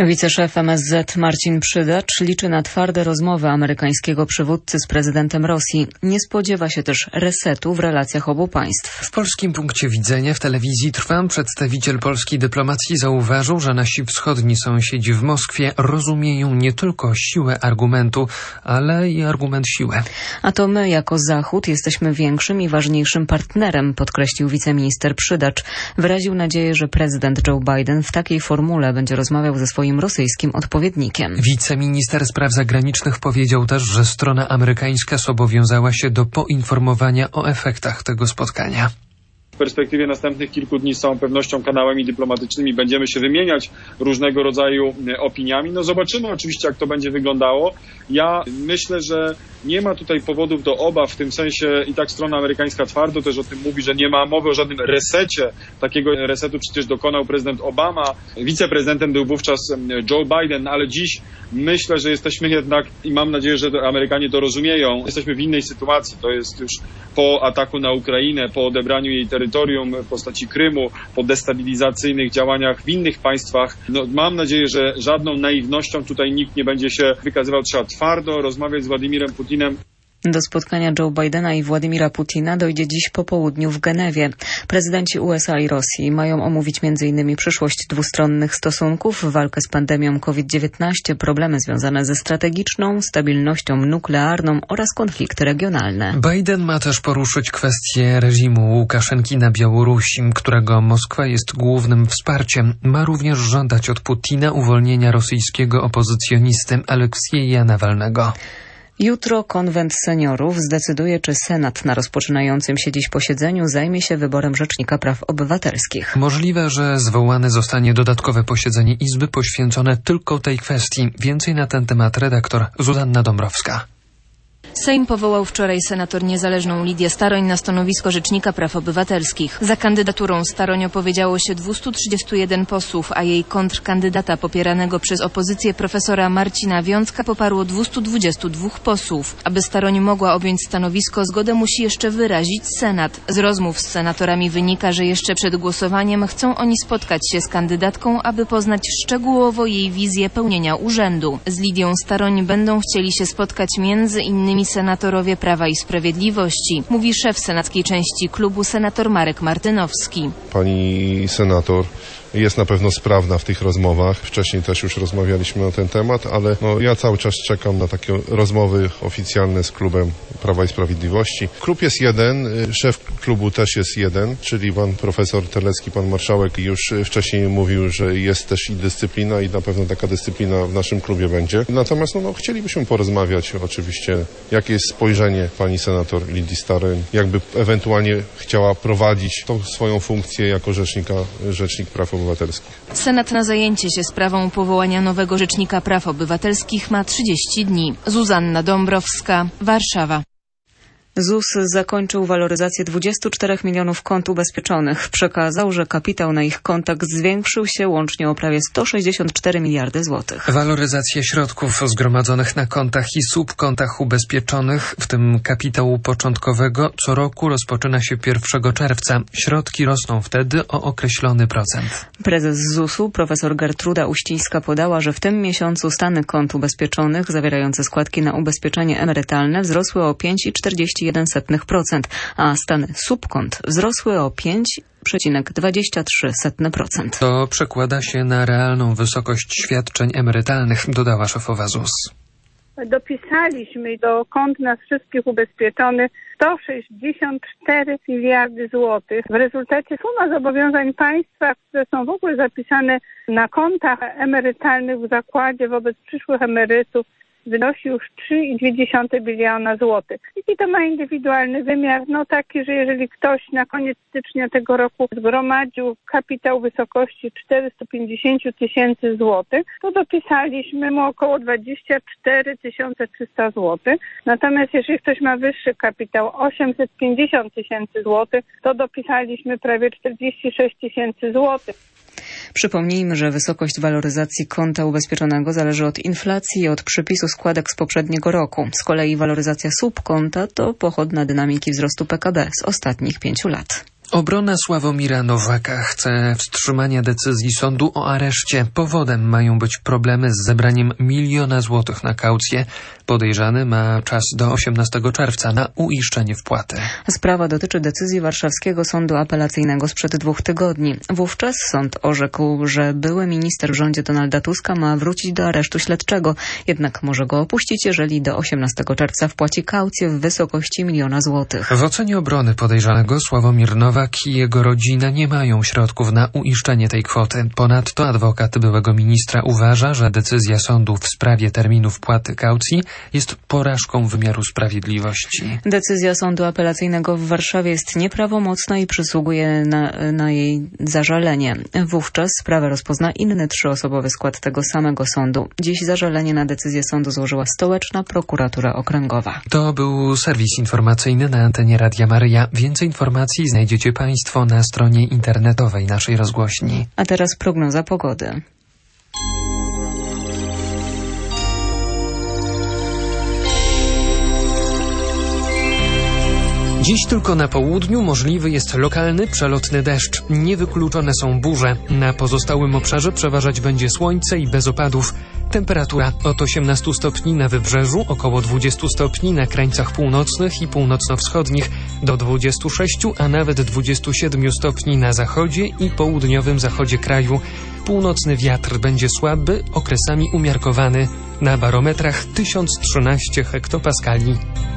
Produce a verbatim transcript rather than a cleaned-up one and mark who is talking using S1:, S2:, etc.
S1: Wiceszef M S Z Marcin Przydacz liczy na twarde rozmowy amerykańskiego przywódcy z prezydentem Rosji. Nie spodziewa się też resetu w relacjach obu państw.
S2: W polskim punkcie widzenia w telewizji Trwam przedstawiciel polskiej dyplomacji zauważył, że nasi wschodni sąsiedzi w Moskwie rozumieją nie tylko siłę argumentu, ale i argument siłę.
S1: A to my jako Zachód jesteśmy większym i ważniejszym partnerem, podkreślił wiceminister Przydacz. Wyraził nadzieję, że prezydent Joe Biden w takiej formule będzie rozmawiał ze swoim rosyjskim odpowiednikiem.
S2: Wiceminister spraw zagranicznych powiedział też, że strona amerykańska zobowiązała się do poinformowania o efektach tego spotkania.
S3: W perspektywie następnych kilku dni z całą pewnością kanałami dyplomatycznymi będziemy się wymieniać różnego rodzaju opiniami. No zobaczymy oczywiście, jak to będzie wyglądało. Ja myślę, że nie ma tutaj powodów do obaw, w tym sensie i tak strona amerykańska twardo też o tym mówi, że nie ma mowy o żadnym resecie. Takiego resetu przecież dokonał prezydent Obama. Wiceprezydentem był wówczas Joe Biden, ale dziś myślę, że jesteśmy jednak, i mam nadzieję, że Amerykanie to rozumieją, jesteśmy w innej sytuacji. To jest już po ataku na Ukrainę, po odebraniu jej terytorium w postaci Krymu, po destabilizacyjnych działaniach w innych państwach. No, mam nadzieję, że żadną naiwnością tutaj nikt nie będzie się wykazywał. Trzeba twardo rozmawiać z Władimirem Putinem.
S1: Do spotkania Joe Bidena i Władimira Putina dojdzie dziś po południu w Genewie. Prezydenci U S A i Rosji mają omówić m in przyszłość dwustronnych stosunków, walkę z pandemią COVID dziewiętnaście, problemy związane ze strategiczną stabilnością nuklearną oraz konflikty regionalne.
S2: Biden ma też poruszyć kwestię reżimu Łukaszenki na Białorusi, którego Moskwa jest głównym wsparciem. Ma również żądać od Putina uwolnienia rosyjskiego opozycjonisty Aleksieja Nawalnego.
S1: Jutro konwent seniorów zdecyduje, czy Senat na rozpoczynającym się dziś posiedzeniu zajmie się wyborem Rzecznika Praw Obywatelskich.
S2: Możliwe, że zwołane zostanie dodatkowe posiedzenie Izby poświęcone tylko tej kwestii. Więcej na ten temat redaktor Zuzanna Dąbrowska.
S4: Sejm powołał wczoraj senator niezależną Lidię Staroń na stanowisko Rzecznika Praw Obywatelskich. Za kandydaturą Staroń opowiedziało się dwieście trzydzieści jeden posłów, a jej kontrkandydata popieranego przez opozycję profesora Marcina Wiącka poparło dwieście dwadzieścia dwa posłów. Aby Staroń mogła objąć stanowisko, zgodę musi jeszcze wyrazić Senat. Z rozmów z senatorami wynika, że jeszcze przed głosowaniem chcą oni spotkać się z kandydatką, aby poznać szczegółowo jej wizję pełnienia urzędu. Z Lidią Staroń będą chcieli się spotkać między innymi senatorowie Prawa i Sprawiedliwości, mówi szef senackiej części klubu senator Marek Martynowski.
S5: Pani senator jest na pewno sprawna w tych rozmowach. Wcześniej też już rozmawialiśmy na ten temat, ale no, ja cały czas czekam na takie rozmowy oficjalne z klubem Prawa i Sprawiedliwości. Klub jest jeden, szef klubu też jest jeden, czyli pan profesor Terlecki, pan marszałek już wcześniej mówił, że jest też i dyscyplina i na pewno taka dyscyplina w naszym klubie będzie. Natomiast no, no, chcielibyśmy porozmawiać oczywiście, jakie jest spojrzenie pani senator Lidii Staroń, jakby ewentualnie chciała prowadzić tą swoją funkcję jako rzecznika, rzecznik praw obywatelskich.
S4: Senat na zajęcie się sprawą powołania nowego Rzecznika Praw Obywatelskich ma trzydzieści dni. Zuzanna Dąbrowska, Warszawa.
S1: Z U S zakończył waloryzację dwudziestu czterech milionów kont ubezpieczonych. Przekazał, że kapitał na ich kontach zwiększył się łącznie o prawie sto sześćdziesiąt cztery miliardy złotych.
S2: Waloryzacja środków zgromadzonych na kontach i subkontach ubezpieczonych, w tym kapitału początkowego, co roku rozpoczyna się pierwszego czerwca. Środki rosną wtedy o określony procent.
S1: Prezes Z U S-u profesor Gertruda Uścińska podała, że w tym miesiącu stany kont ubezpieczonych zawierające składki na ubezpieczenie emerytalne wzrosły o pięć przecinek czterdzieści jeden procent, a stany subkont wzrosły o pięć przecinek dwadzieścia trzy procent.
S2: To przekłada się na realną wysokość świadczeń emerytalnych, dodała szefowa Z U S.
S6: Dopisaliśmy do kont nas wszystkich ubezpieczonych sto sześćdziesiąt cztery miliardy złotych. W rezultacie suma zobowiązań państwa, które są w ogóle zapisane na kontach emerytalnych w zakładzie wobec przyszłych emerytów, wynosi już trzy przecinek dwa biliona złotych. I to ma indywidualny wymiar, no taki, że jeżeli ktoś na koniec stycznia tego roku zgromadził kapitał w wysokości czterysta pięćdziesiąt tysięcy złotych, to dopisaliśmy mu około dwadzieścia cztery tysiące trzysta złotych. Natomiast jeżeli ktoś ma wyższy kapitał osiemset pięćdziesiąt tysięcy złotych, to dopisaliśmy prawie czterdzieści sześć tysięcy złotych.
S1: Przypomnijmy, że wysokość waloryzacji konta ubezpieczonego zależy od inflacji i od przypisu składek z poprzedniego roku. Z kolei waloryzacja subkonta to pochodna dynamiki wzrostu P K B z ostatnich pięciu lat.
S2: Obrona Sławomira Nowaka chce wstrzymania decyzji sądu o areszcie. Powodem mają być problemy z zebraniem miliona złotych na kaucję. Podejrzany ma czas do osiemnastego czerwca na uiszczenie wpłaty.
S1: Sprawa dotyczy decyzji warszawskiego sądu apelacyjnego sprzed dwóch tygodni. Wówczas sąd orzekł, że były minister w rządzie Donalda Tuska ma wrócić do aresztu śledczego, jednak może go opuścić, jeżeli do osiemnastego czerwca wpłaci kaucję w wysokości miliona złotych.
S2: W ocenie obrony podejrzanego Sławomir Nowak i jego rodzina nie mają środków na uiszczenie tej kwoty. Ponadto adwokat byłego ministra uważa, że decyzja sądu w sprawie terminu wpłaty kaucji jest porażką wymiaru sprawiedliwości.
S1: Decyzja sądu apelacyjnego w Warszawie jest nieprawomocna i przysługuje na, na jej zażalenie. Wówczas sprawę rozpozna inny trzyosobowy skład tego samego sądu. Dziś zażalenie na decyzję sądu złożyła Stołeczna Prokuratura Okręgowa.
S2: To był serwis informacyjny na antenie Radia Maryja. Więcej informacji znajdziecie Państwo na stronie internetowej naszej rozgłośni.
S1: A teraz prognoza pogody.
S2: Dziś tylko na południu możliwy jest lokalny, przelotny deszcz. Niewykluczone są burze. Na pozostałym obszarze przeważać będzie słońce i bez opadów. Temperatura od osiemnastu stopni na wybrzeżu, około dwudziestu stopni na krańcach północnych i północno-wschodnich, do dwudziestu sześciu, a nawet dwudziestu siedmiu stopni na zachodzie i południowym zachodzie kraju. Północny wiatr będzie słaby, okresami umiarkowany. Na barometrach tysiąc trzynaście hektopaskali.